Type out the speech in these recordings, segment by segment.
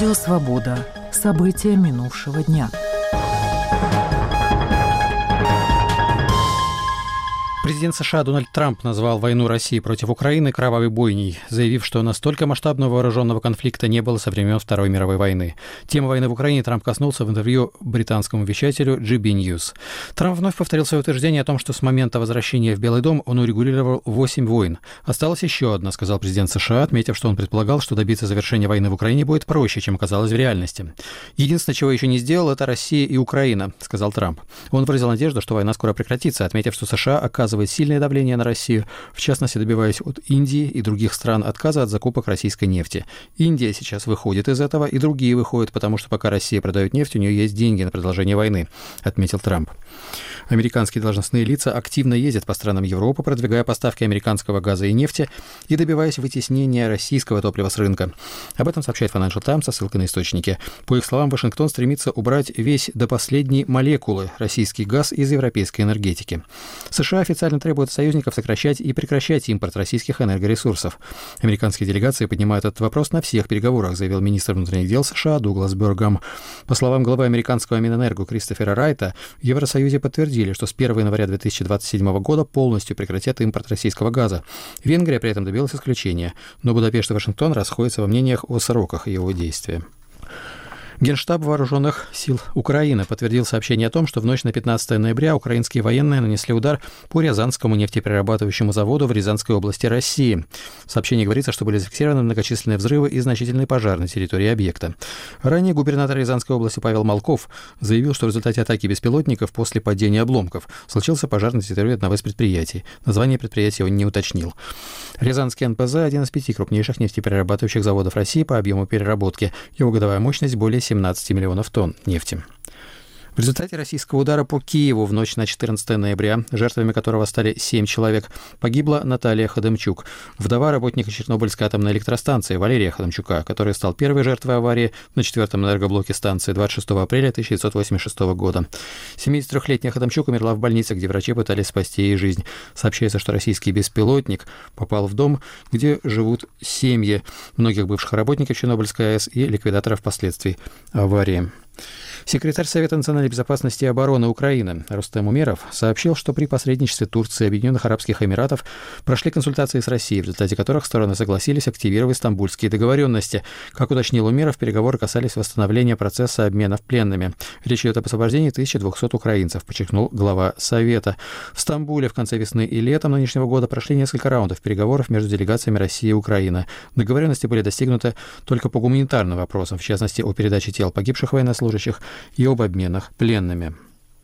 Радио «Свобода». События минувшего дня. Президент США Дональд Трамп назвал войну России против Украины кровавой бойней, заявив, что настолько масштабного вооруженного конфликта не было со времен Второй мировой войны. Тему войны в Украине Трамп коснулся в интервью британскому вещателю GB News. Трамп вновь повторил свое утверждение о том, что с момента возвращения в Белый дом он урегулировал 8 войн. Осталась еще одна, сказал президент США, отметив, что он предполагал, что добиться завершения войны в Украине будет проще, чем оказалось в реальности. Единственное, чего еще не сделал, это Россия и Украина, сказал Трамп. Он выразил надежду, что война скоро прекратится, отметив, что США оказывает сильное давление на Россию, в частности, добиваясь от Индии и других стран отказа от закупок российской нефти. Индия сейчас выходит из этого, и другие выходят, потому что пока Россия продает нефть, у нее есть деньги на продолжение войны, отметил Трамп. Американские должностные лица активно ездят по странам Европы, продвигая поставки американского газа и нефти и добиваясь вытеснения российского топлива с рынка. Об этом сообщает Financial Times со ссылкой на источники. По их словам, Вашингтон стремится убрать весь до последней молекулы российский газ из европейской энергетики. США официально требуют от союзников сокращать и прекращать импорт российских энергоресурсов. Американские делегации поднимают этот вопрос на всех переговорах, заявил министр внутренних дел США Дуглас Бёргам. По словам главы американского Минэнерго Кристофера Райта, в Евросоюзе подтвердили, что с 1 января 2027 года полностью прекратят импорт российского газа. Венгрия при этом добилась исключения, но Будапешт и Вашингтон расходятся во мнениях о сроках его действия. Генштаб Вооруженных сил Украины подтвердил сообщение о том, что в ночь на 15 ноября украинские военные нанесли удар по Рязанскому нефтеперерабатывающему заводу в Рязанской области России. В сообщении говорится, что были зафиксированы многочисленные взрывы и значительный пожар на территории объекта. Ранее губернатор Рязанской области Павел Малков заявил, что в результате атаки беспилотников после падения обломков случился пожар на территории одного из предприятий. Название предприятия он не уточнил. Рязанский НПЗ – один из 5 крупнейших нефтеперерабатывающих заводов России по объему переработки. Его годовая мощность более 17 миллионов тонн нефти. В результате российского удара по Киеву в ночь на 14 ноября, жертвами которого стали 7 человек, погибла Наталья Ходымчук, вдова работника Чернобыльской атомной электростанции Валерия Ходымчука, который стал первой жертвой аварии на 4-м энергоблоке станции 26 апреля 1986 года. 73-летняя Ходымчук умерла в больнице, где врачи пытались спасти ей жизнь. Сообщается, что российский беспилотник попал в дом, где живут семьи многих бывших работников Чернобыльской АЭС и ликвидаторов последствий аварии. Секретарь Совета национальной безопасности и обороны Украины Рустем Умеров сообщил, что при посредничестве Турции и Объединенных Арабских Эмиратов прошли консультации с Россией, в результате которых стороны согласились активировать стамбульские договоренности. Как уточнил Умеров, переговоры касались восстановления процесса обменов пленными. Речь идет об освобождении 1200 украинцев, подчеркнул глава Совета. В Стамбуле в конце весны и летом нынешнего года прошли несколько раундов переговоров между делегациями России и Украины. Договоренности были достигнуты только по гуманитарным вопросам, в частности, о передаче тел погибших военнослужащих и об обменах пленными.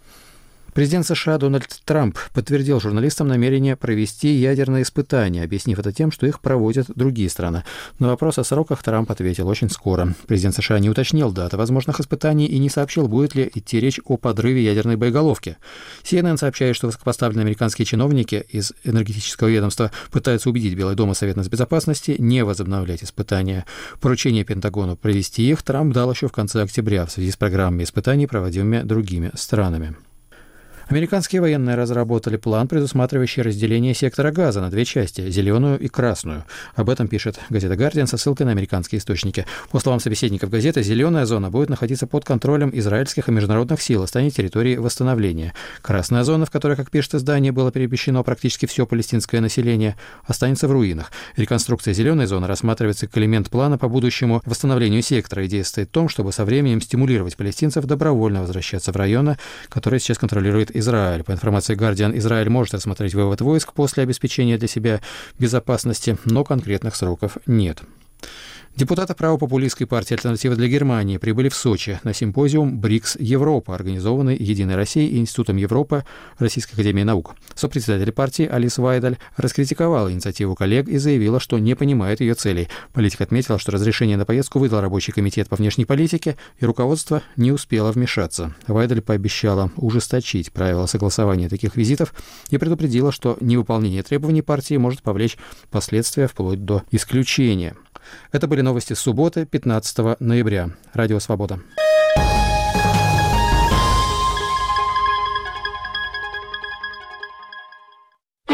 Президент США Дональд Трамп подтвердил журналистам намерение провести ядерные испытания, объяснив это тем, что их проводят другие страны. На вопрос о сроках Трамп ответил очень скоро. Президент США не уточнил даты возможных испытаний и не сообщил, будет ли идти речь о подрыве ядерной боеголовки. CNN сообщает, что высокопоставленные американские чиновники из энергетического ведомства пытаются убедить Белый дом и Совет безопасности не возобновлять испытания. Поручение Пентагону провести их Трамп дал еще в конце октября в связи с программами испытаний, проводимыми другими странами. Американские военные разработали план, предусматривающий разделение сектора Газа на 2 части – зеленую и красную. Об этом пишет газета «Гардиан» со ссылкой на американские источники. По словам собеседников газеты, зеленая зона будет находиться под контролем израильских и международных сил и станет территорией восстановления. Красная зона, в которой, как пишет издание, было перемещено практически все палестинское население, останется в руинах. Реконструкция зеленой зоны рассматривается как элемент плана по будущему восстановлению сектора. Идея состоит в том, чтобы со временем стимулировать палестинцев добровольно возвращаться в районы, которые сейчас контролирует Израиль. По информации Guardian, Израиль может рассмотреть вывод войск после обеспечения для себя безопасности, но конкретных сроков нет. Депутаты правопопулистской партии «Альтернатива для Германии» прибыли в Сочи на симпозиум «БРИКС Европа», организованный «Единой Россией» и Институтом Европы Российской академии наук. Сопредседатель партии Алис Вайдаль раскритиковала инициативу коллег и заявила, что не понимает ее целей. Политик отметила, что разрешение на поездку выдал рабочий комитет по внешней политике, и руководство не успело вмешаться. Вайдаль пообещала ужесточить правила согласования таких визитов и предупредила, что невыполнение требований партии может повлечь последствия вплоть до исключения. Это были новости с субботы, 15 ноября. Радио «Свобода».